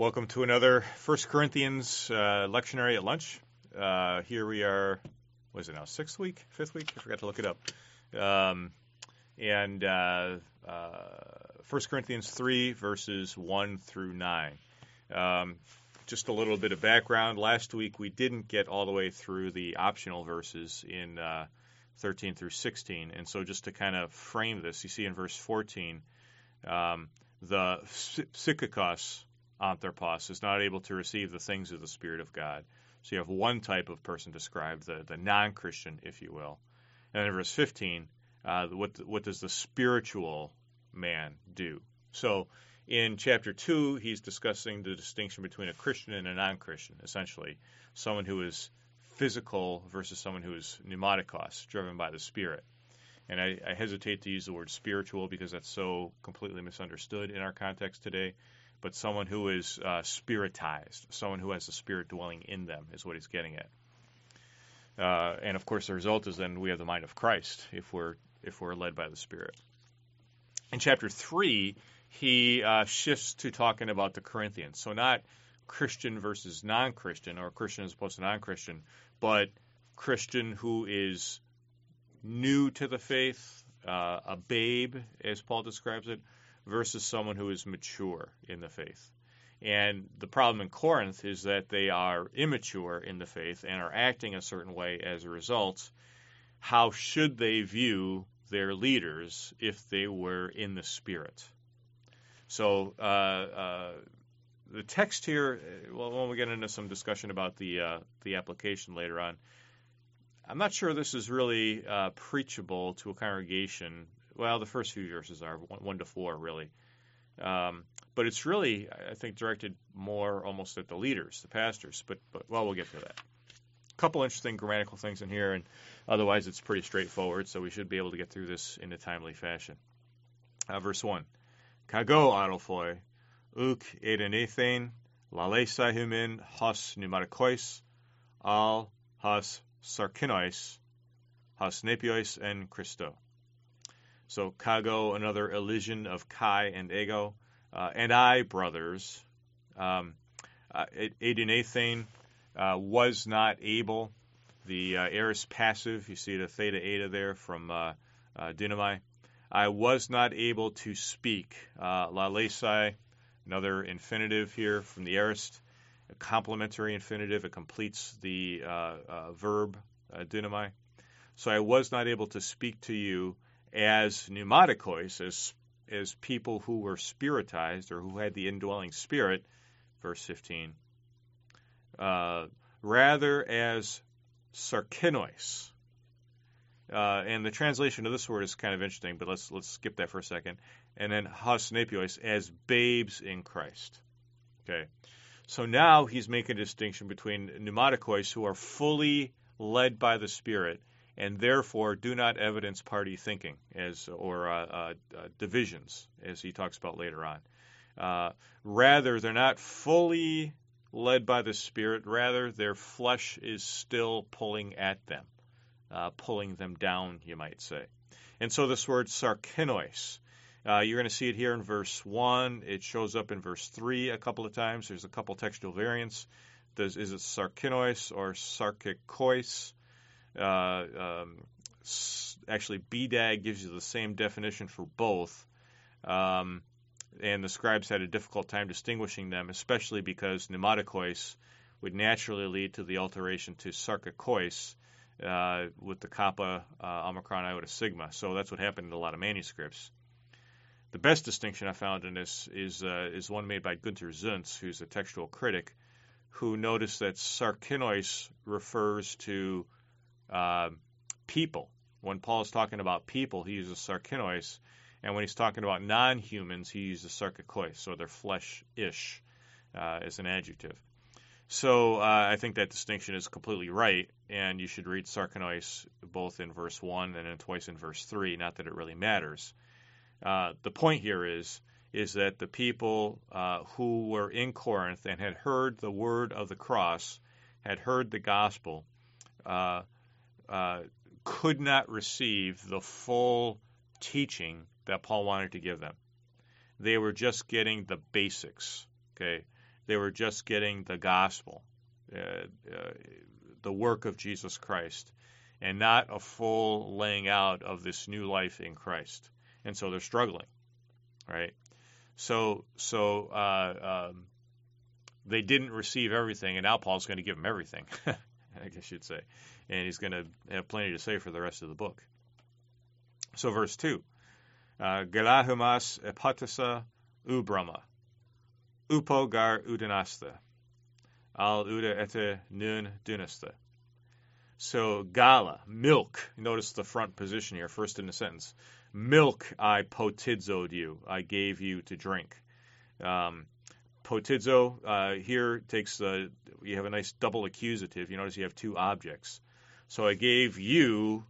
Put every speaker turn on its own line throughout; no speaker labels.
Welcome to another 1 Corinthians lectionary at lunch. Here we are, what is it now, fifth week? I forgot to look it up. 1 Corinthians 3, verses 1 through 9. Just a little bit of background. Last week we didn't get all the way through the optional verses in 13 through 16. And so just to kind of frame this, you see in verse 14, the psychikos anthropos is not able to receive the things of the Spirit of God. So you have one type of person described, the non-Christian, if you will. And in verse 15, what does the spiritual man do? So in chapter 2, he's discussing the distinction between a Christian and a non-Christian, essentially. Someone who is physical versus someone who is pneumatikos, driven by the Spirit. And I hesitate to use the word spiritual because that's so completely misunderstood in our context today. But someone who is spiritized, someone who has the Spirit dwelling in them is what he's getting at. And of course, the result is then we have the mind of Christ if we're led by the Spirit. In chapter 3, he shifts to talking about the Corinthians. So not Christian versus non-Christian, or Christian as opposed to non-Christian, but Christian who is new to the faith, a babe, as Paul describes it, versus someone who is mature in the faith. And the problem in Corinth is that they are immature in the faith and are acting a certain way as a result. How should they view their leaders if they were in the Spirit? So the text here, well, when we get into some discussion about the application later on, I'm not sure this is really preachable to a congregation. Well, the first few verses are 1 to 4, really. But it's really, I think, directed more almost at the leaders, the pastors. But we'll get to that. A couple interesting grammatical things in here, and otherwise it's pretty straightforward, so we should be able to get through this in a timely fashion. Verse 1. Kago arophoi, uk edenethen, lalesai humin, hos pneumatikois, al hos sarkinois, hos nepiois en Christo. So kago, another elision of kai and ego. And I, brothers, edenethen, was not able. The aorist passive, you see the theta eta there from dynamai. I was not able to speak. Lalesai, another infinitive here from the aorist, a complementary infinitive. It completes the verb dynamai. So I was not able to speak to you as pneumatikos, as people who were spiritized or who had the indwelling Spirit, verse 15, rather as sarkinois. And the translation of this word is kind of interesting, but let's skip that for a second. And then hos nepiois, as babes in Christ. Okay, so now he's making a distinction between pneumatikos, who are fully led by the Spirit, and therefore do not evidence party thinking or divisions, as he talks about later on. Rather, they're not fully led by the Spirit. Rather, their flesh is still pulling at them, pulling them down, you might say. And so this word sarkinois, you're going to see it here in verse 1. It shows up in verse 3 a couple of times. There's a couple textual variants. Is it sarkinois or sarkikois? Actually, BDAG gives you the same definition for both, and the scribes had a difficult time distinguishing them, especially because pneumatikos would naturally lead to the alteration to sarkikois with the kappa, omicron, iota, sigma. So that's what happened in a lot of manuscripts. The best distinction I found in this is one made by Günter Zunz, who's a textual critic, who noticed that sarkinois refers to people. When Paul is talking about people, he uses sarkinois, and when he's talking about non-humans, he uses sarkikois, so they're flesh-ish as an adjective. So I think that distinction is completely right, and you should read sarkinois both in verse 1 and then twice in verse 3, not that it really matters. The point here is that the people who were in Corinth and had heard the word of the cross, had heard the gospel, could not receive the full teaching that Paul wanted to give them. They were just getting the basics. Okay, They were just getting the gospel, the work of Jesus Christ, and not a full laying out of this new life in Christ. And so they're struggling, right? So they didn't receive everything, and now Paul's going to give them everything, I guess you'd say. And he's going to have plenty to say for the rest of the book. So verse 2, Gelahumas epatasa ubrama, upo gar udanasta, al uda ete nun dunasta. So gala, milk, notice the front position here, first in the sentence. Milk I potizoed you, I gave you to drink. Potizo here takes you have a nice double accusative. You notice you have two objects. So I gave you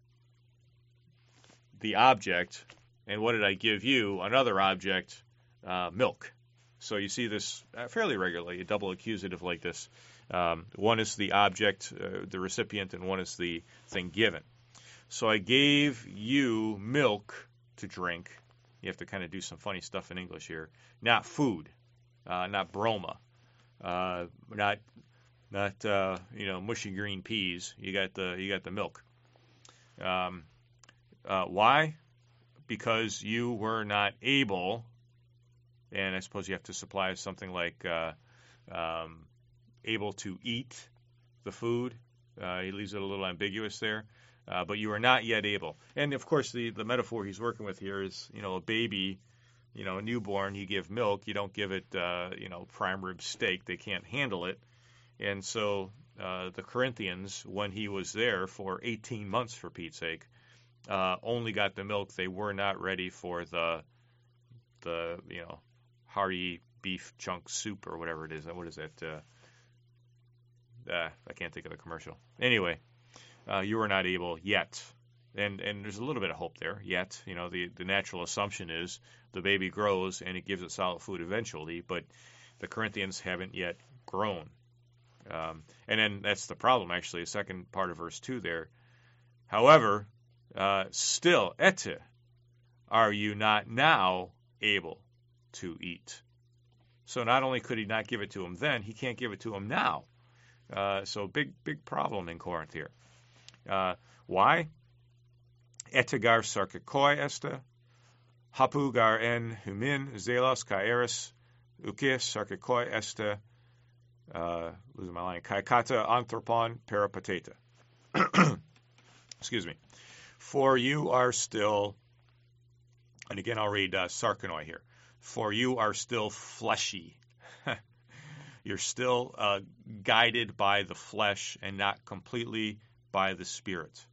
the object, and what did I give you? Another object, milk. So you see this fairly regularly, a double accusative like this. One is the object, the recipient, and one is the thing given. So I gave you milk to drink. You have to kind of do some funny stuff in English here. Not food, not broma, not mushy green peas. You got the milk. Why? Because you were not able, and I suppose you have to supply something like able to eat the food. He leaves it a little ambiguous there. But you are not yet able. And, of course, the metaphor he's working with here is, a baby, a newborn, you give milk. You don't give it, prime rib steak. They can't handle it. And so the Corinthians, when he was there for 18 months, for Pete's sake, only got the milk. They were not ready for the hearty beef chunk soup or whatever it is. What is that? I can't think of the commercial. Anyway. You are not able yet. And there's a little bit of hope there, yet. The natural assumption is the baby grows and it gives it solid food eventually, but the Corinthians haven't yet grown. And then that's the problem, actually, the second part of verse 2 there. However, still, ete, are you not now able to eat? So not only could he not give it to him then, he can't give it to him now. So big problem in Corinth here. Why? Etagar sarkikoi este, hapugar en humin zelos kaeris, ukis sarkikoi este, losing my line, kaikata anthropon peripateta. Excuse me. For you are still, and again I'll read sarkanoi here, for you are still fleshy. You're still guided by the flesh and not completely by the Spirit.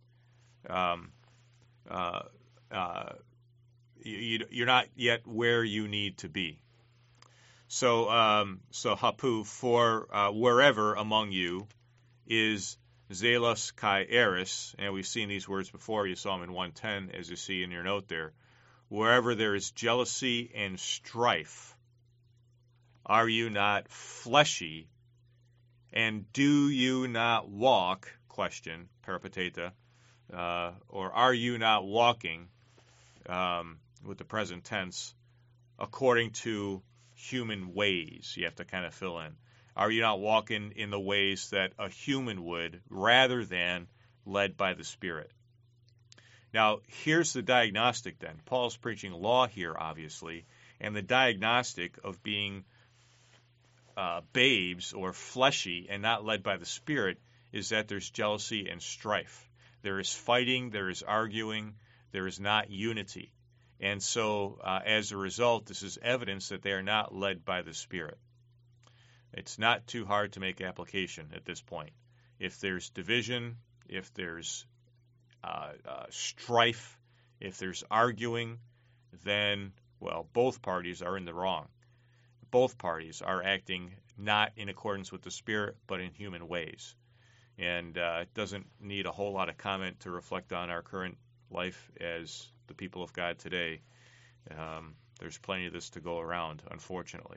You're not yet where you need to be. So hapu, for wherever among you is zelos kai eris, and we've seen these words before. You saw them in 110, as you see in your note there. Wherever there is jealousy and strife, are you not fleshy, and do you not walk, question, peripateta, or are you not walking, with the present tense, according to human ways? You have to kind of fill in. Are you not walking in the ways that a human would, rather than led by the Spirit? Now, here's the diagnostic then. Paul's preaching law here, obviously, and the diagnostic of being babes or fleshy and not led by the Spirit is that there's jealousy and strife. There is fighting, there is arguing, there is not unity. And so, as a result, this is evidence that they are not led by the Spirit. It's not too hard to make application at this point. If there's division, if there's strife, if there's arguing, then, well, both parties are in the wrong. Both parties are acting not in accordance with the Spirit, but in human ways. And it doesn't need a whole lot of comment to reflect on our current life as the people of God today. There's plenty of this to go around, unfortunately.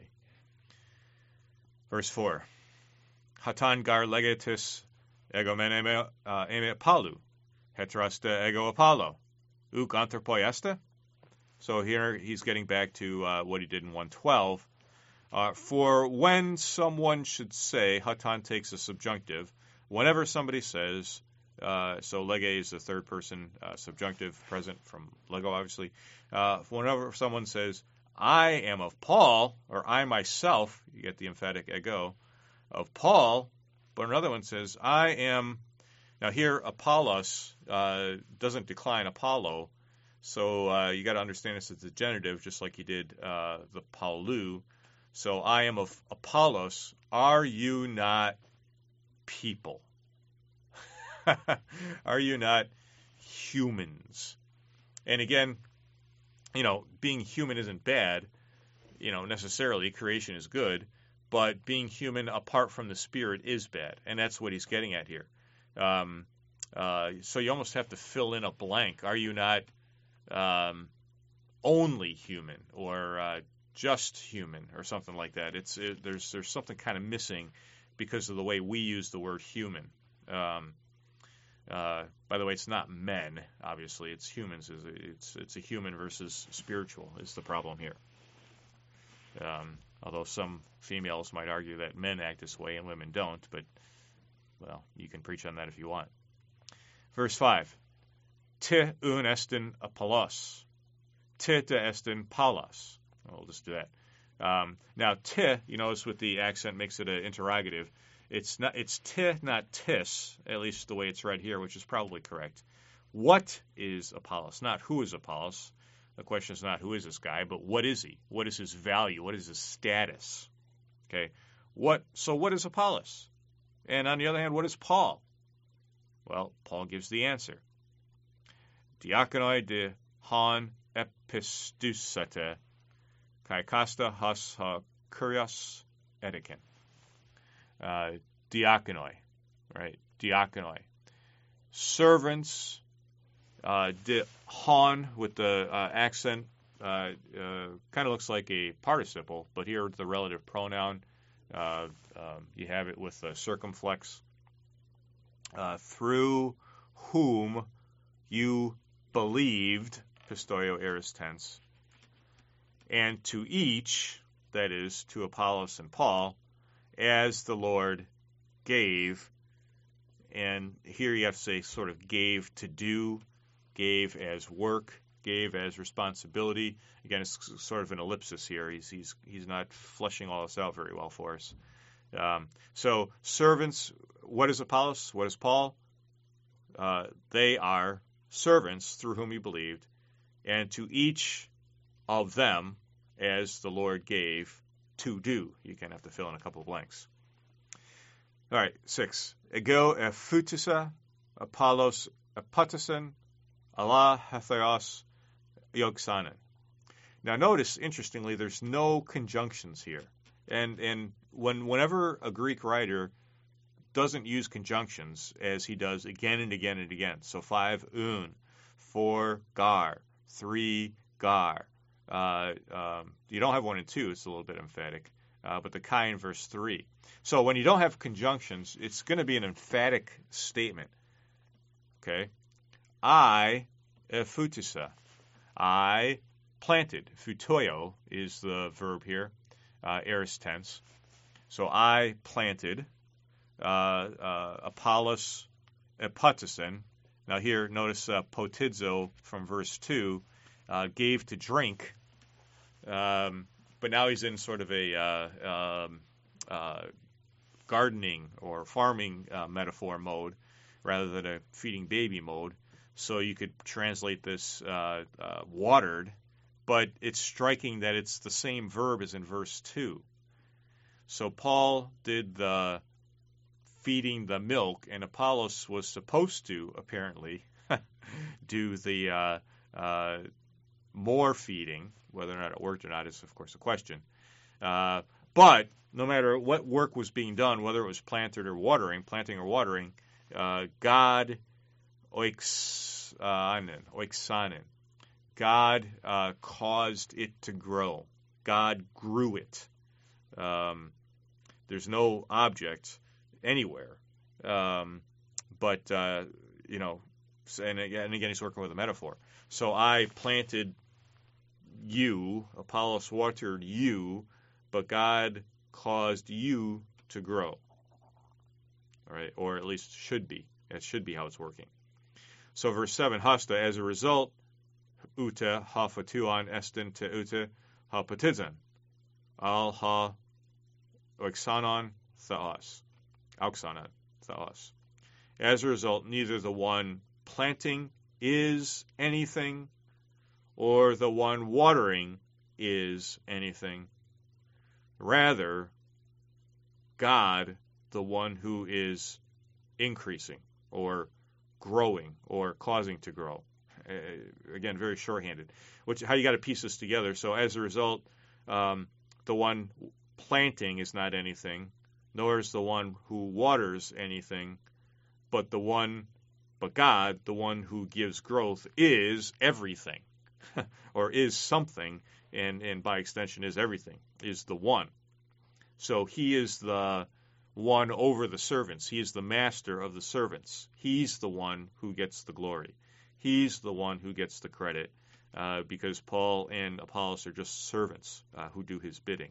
Verse 4. Hatan gar legatis egomen eme palu, hetraste ego apollo, uk anthropoieste. So here he's getting back to what he did in 112. For when someone should say, Hatan takes a subjunctive, whenever somebody says, so lege is the third person subjunctive present from lego, obviously. Whenever someone says, I am of Paul, or I myself, you get the emphatic ego, of Paul, but another one says, I am, now here Apollos doesn't decline Apollo, so you got to understand this as a genitive, just like you did the Paulu. So I am of Apollos, are you not people? Are you not humans? And again, being human isn't bad, necessarily. Creation is good, but being human apart from the Spirit is bad, and that's what he's getting at here. So you almost have to fill in a blank. Are you not only human, or just human, or something like that? There's something kind of missing because of the way we use the word human. By the way, it's not men, obviously. It's humans. It's a human versus spiritual is the problem here. Although some females might argue that men act this way and women don't, but, well, you can preach on that if you want. Verse 5. Te un estin Apollos. Te de estin Paulos. We'll just do that. Now, te, you notice with the accent makes it an interrogative. It's te, not tis, at least the way it's read here, which is probably correct. What is Apollos? Not who is Apollos. The question is not who is this guy, but what is he? What is his value? What is his status? Okay. So what is Apollos? And on the other hand, what is Paul? Well, Paul gives the answer. Diakonoi de hon epistusete kai kasta has ha kurios etiken. Diakonoi, right? Diakonoi. Servants, de hon with the accent, kind of looks like a participle, but here the relative pronoun, you have it with the circumflex. Through whom you believed, pistoio aorist tense, and to each, that is, to Apollos and Paul, as the Lord gave, and here you have to say sort of gave to do, gave as work, gave as responsibility. Again, it's sort of an ellipsis here. He's not fleshing all this out very well for us. So servants, what is Apollos? What is Paul? They are servants through whom he believed, and to each of them as the Lord gave to do. You kind of have to fill in a couple of blanks. All right, 6. Ego ephutisa, Apollos epatasen, Allah hetheros yogsanen. Now notice, interestingly, there's no conjunctions here. And whenever a Greek writer doesn't use conjunctions, as he does again and again and again, so 5 un, 4 gar, 3 gar. You don't have 1 and 2, it's a little bit emphatic, but the kai in verse 3. So when you don't have conjunctions, it's going to be an emphatic statement. Okay? I ephutisa. I planted. Futoio is the verb here, aorist tense. So I planted. Apollos epatasen. Now here, notice potidzo from verse 2, gave to drink. But now he's in sort of a gardening or farming metaphor mode rather than a feeding baby mode. So you could translate this watered, but it's striking that it's the same verb as in verse 2. So Paul did the feeding the milk, and Apollos was supposed to, apparently, do the more feeding. Whether or not it worked or not is, of course, a question. But no matter what work was being done, whether it was planting or watering, God oiksanen. God caused it to grow. God grew it. There's no object anywhere. But and again, he's working with a metaphor. So I planted you, Apollos watered you, but God caused you to grow. All right, or at least should be. That should be how it's working. So verse 7, hasta, as a result, ute ha fatuan estin te ute ha patizan, al ha oxanon theos, auxanon theos. As a result, neither the one planting is anything, or the one watering is anything. Rather, God, the one who is increasing, or growing, or causing to grow. Again, very shorthanded. How you got to piece this together. So as a result, the one planting is not anything, nor is the one who waters anything, but God, the one who gives growth, is everything, or is something, and by extension is everything, is the one. So he is the one over the servants. He is the master of the servants. He's the one who gets the glory. He's the one who gets the credit, because Paul and Apollos are just servants who do his bidding.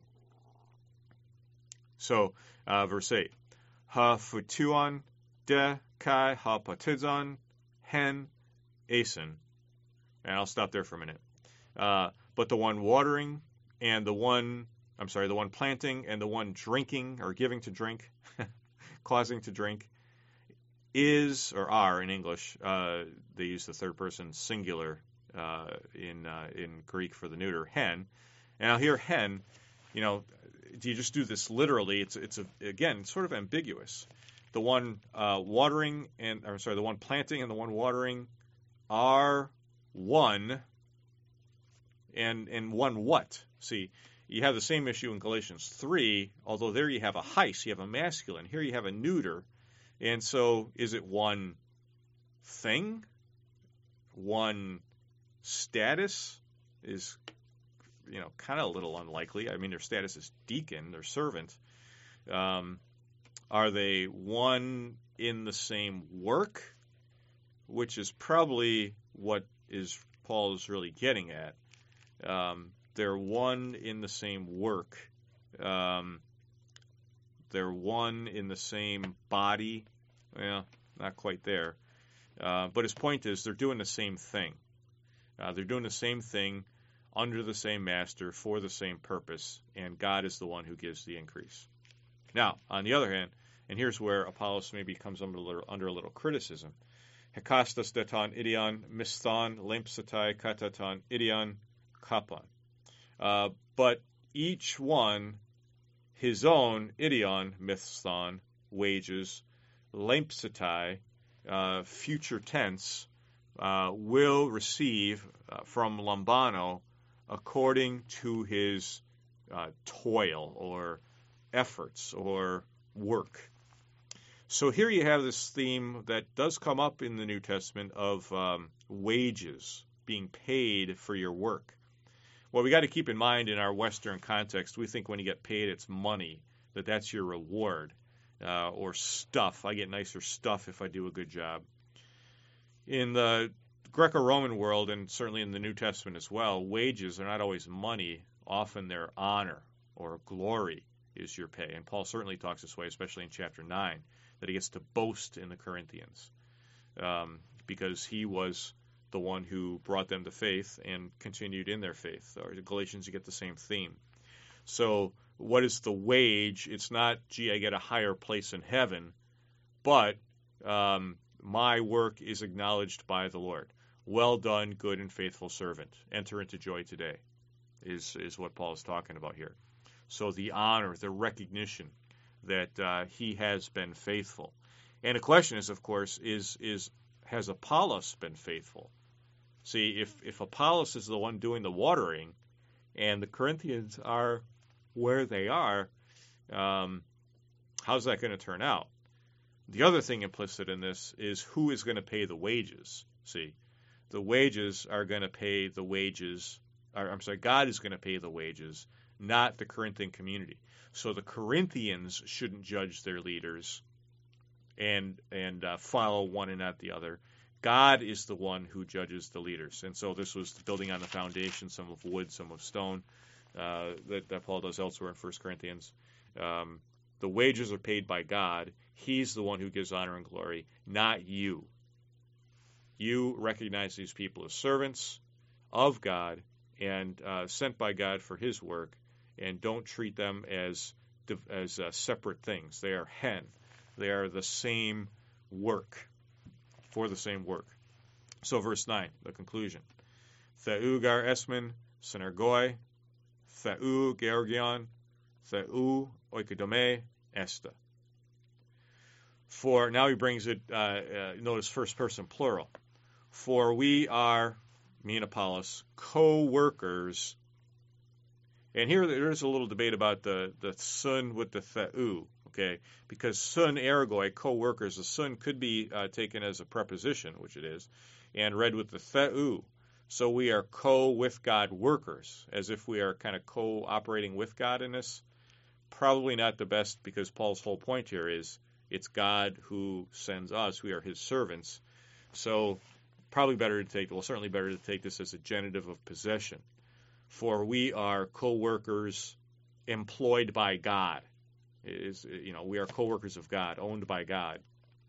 So, verse 8, ha futuan de kai ha patizan hen asen. And I'll stop there for a minute. But the one watering and the one planting and the one drinking or giving to drink, causing to drink, is, or are in English, they use the third person singular in Greek for the neuter, hen. And I'll hear hen, do you just do this literally? It's again, sort of ambiguous. The one the one planting and the one watering are one, and one what? See, you have the same issue in Galatians 3, although there you have a heis, you have a masculine. Here you have a neuter. And so is it one thing? One status? Is, kind of a little unlikely. I mean, their status is deacon, their servant. Are they one in the same work? Which is probably what Paul is really getting at. They're one in the same work. They're one in the same body. Well, not quite there. But his point is they're doing the same thing. They're doing the same thing under the same master for the same purpose, and God is the one who gives the increase. Now, on the other hand, and here's where Apollos maybe comes under a little criticism. Hekastas deton idion misthon lempsatai kataton idion kapan. But each one his own idion misthon, wages, lempsatai, future tense, will receive from lambano according to his toil or efforts or work. So here you have this theme that does come up in the New Testament of wages, being paid for your work. Well, we got to keep in mind in our Western context, we think when you get paid, it's money, that's your reward, or stuff. I get nicer stuff if I do a good job. In the Greco-Roman world, and certainly in the New Testament as well, wages are not always money. Often they're honor or glory is your pay. And Paul certainly talks this way, especially in chapter 9, that he gets to boast in the Corinthians because he was the one who brought them to faith and continued in their faith. Or the Galatians, you get the same theme. So what is the wage? It's not, gee, I get a higher place in heaven, but my work is acknowledged by the Lord. Well done, good and faithful servant. Enter into joy today is what Paul is talking about here. So the honor, the recognition that he has been faithful. And the question is, of course, has Apollos been faithful? See, if Apollos is the one doing the watering and the Corinthians are where they are, how's that going to turn out? The other thing implicit in this is who is going to pay the wages. See, the wages are going to pay the wages. God is going to pay the wages, not the Corinthian community. So the Corinthians shouldn't judge their leaders and follow one and not the other. God is the one who judges the leaders. And so this was building on the foundation, some of wood, some of stone. that Paul does elsewhere in 1 Corinthians. The wages are paid by God. He's the one who gives honor and glory, not you. You recognize these people as servants of God and sent by God for his work, and don't treat them as separate things. They are hen. They are the same work, for the same work. So verse 9, the conclusion. Theou gar esmen synergoi, theou georgion, theou oikodome esta. For, now he brings it, notice first person plural. For we are, me and Apollos, co-workers. And here there's a little debate about the sun with the theou, okay? Because sun ergoi, co-workers, the sun could be taken as a preposition, which it is, and read with the theou. So we are with God workers, as if we are kind of cooperating with God in this. Probably not the best, because Paul's whole point here is it's God who sends us. We are his servants. So probably better to take, well, certainly better to take this as a genitive of possession. For we are co-workers employed by God. We are co-workers of God, owned by God.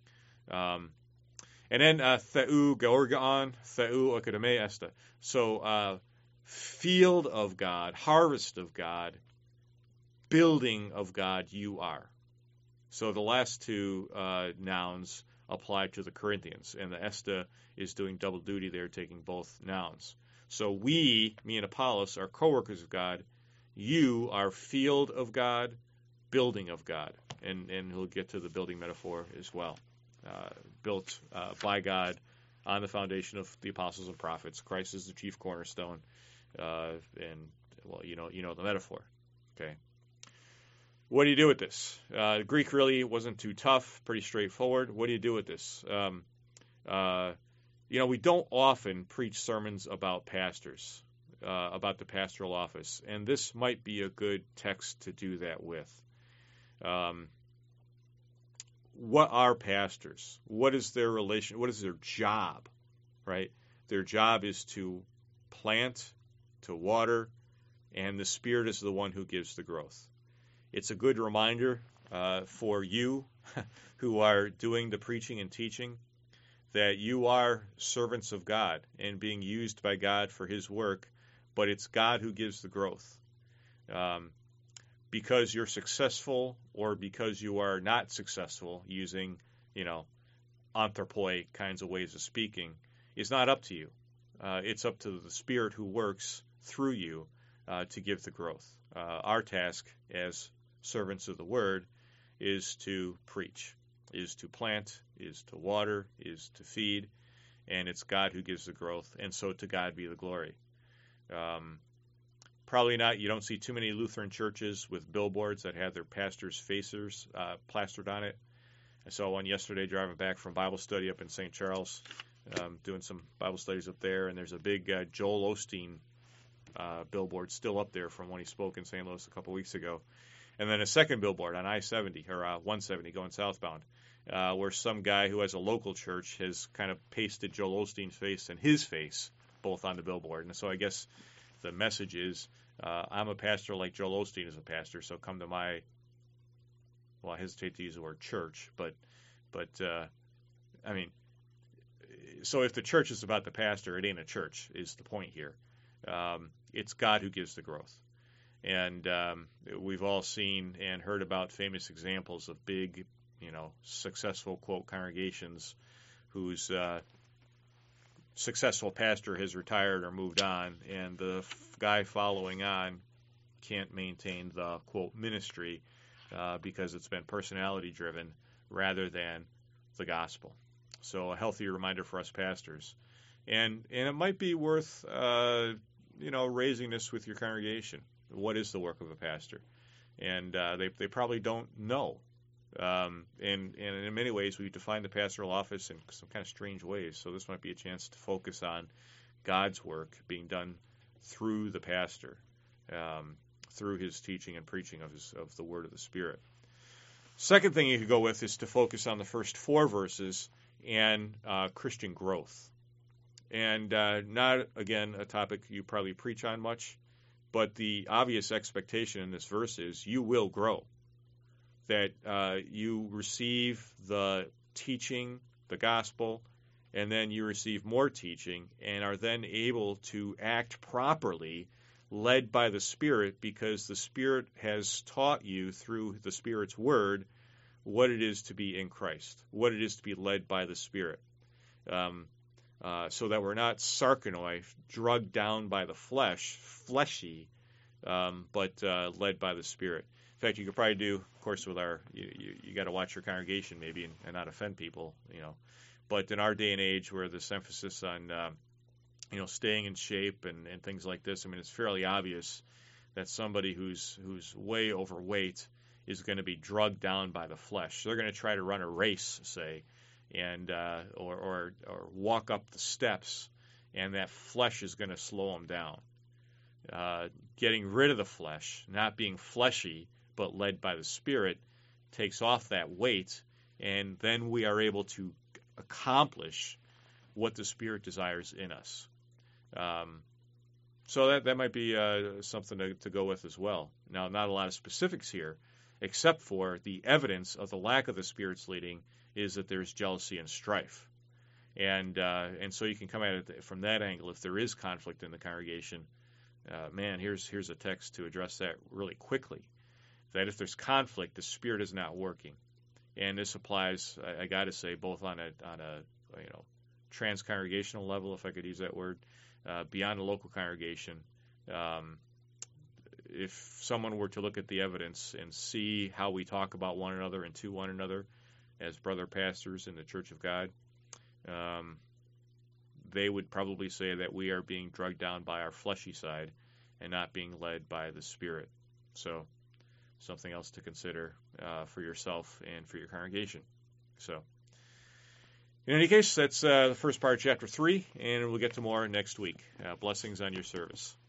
And then theou georgion, theou oikodome esta. So field of God, harvest of God, building of God, you are. So the last two nouns apply to the Corinthians, and the esta is doing double duty there, taking both nouns. So we, me and Apollos, are co-workers of God. You are field of God, building of God. And he'll get to the building metaphor as well. Built by God on the foundation of the apostles and prophets. Christ is the chief cornerstone. And, well, you know the metaphor. Okay. What do you do with this? Greek really wasn't too tough, pretty straightforward. What do you do with this? We don't often preach sermons about pastors, about the pastoral office, and this might be a good text to do that with. What are pastors? What is their relation? What is their job, right? Their job is to plant, to water, and the Spirit is the one who gives the growth. It's a good reminder for you who are doing the preaching and teaching that you are servants of God and being used by God for his work, but it's God who gives the growth. Because you're successful or because you are not successful using, anthropoi kinds of ways of speaking is not up to you. It's up to the Spirit who works through you to give the growth. Our task as servants of the Word is to preach, is to plant, is to water, is to feed, and it's God who gives the growth, and so to God be the glory. Probably not, you don't see too many Lutheran churches with billboards that have their pastors' faces plastered on it. I saw one yesterday driving back from Bible study up in St. Charles, doing some Bible studies up there, and there's a big Joel Osteen billboard still up there from when he spoke in St. Louis a couple weeks ago. And then a second billboard on I-70, or 170 going southbound, where some guy who has a local church has kind of pasted Joel Osteen's face and his face both on the billboard. And so I guess the message is, I'm a pastor like Joel Osteen is a pastor, so come to my, well, I hesitate to use the word church, but so if the church is about the pastor, it ain't a church, is the point here. It's God who gives the growth. And we've all seen and heard about famous examples of big, successful, quote, congregations whose successful pastor has retired or moved on, and the guy following on can't maintain the, quote, ministry because it's been personality-driven rather than the gospel. So a healthy reminder for us pastors. And it might be worth, raising this with your congregation. What is the work of a pastor? And they probably don't know. And in many ways, we define the pastoral office in some kind of strange ways. So this might be a chance to focus on God's work being done through the pastor, through his teaching and preaching of the word of the Spirit. Second thing you could go with is to focus on the first 4 verses and Christian growth. And not, again, a topic you probably preach on much, But the obvious expectation in this verse is you will grow, that you receive the teaching, the gospel, and then you receive more teaching and are then able to act properly, led by the Spirit, because the Spirit has taught you through the Spirit's word what it is to be in Christ, what it is to be led by the Spirit. So that we're not sarkanoi, drugged down by the fleshy, but led by the Spirit. In fact, you could probably do, of course, with you got to watch your congregation maybe and not offend people, But in our day and age, where this emphasis on staying in shape and things like this, I mean, it's fairly obvious that somebody who's way overweight is going to be drugged down by the flesh. They're going to try to run a race, say, and or walk up the steps, and that flesh is going to slow them down. Getting rid of the flesh, not being fleshy, but led by the Spirit, takes off that weight, and then we are able to accomplish what the Spirit desires in us. So that might be something to go with as well. Now, not a lot of specifics here, except for the evidence of the lack of the Spirit's leading is that there's jealousy and strife. And so you can come at it from that angle. If there is conflict in the congregation, here's a text to address that really quickly. That if there's conflict, the Spirit is not working. And this applies, I got to say, both on a trans-congregational level, if I could use that word, beyond the local congregation. If someone were to look at the evidence and see how we talk about one another and to one another as brother pastors in the Church of God, they would probably say that we are being drugged down by our fleshy side and not being led by the Spirit. So something else to consider for yourself and for your congregation. So in any case, that's the first part of chapter 3, and we'll get to more next week. Blessings on your service.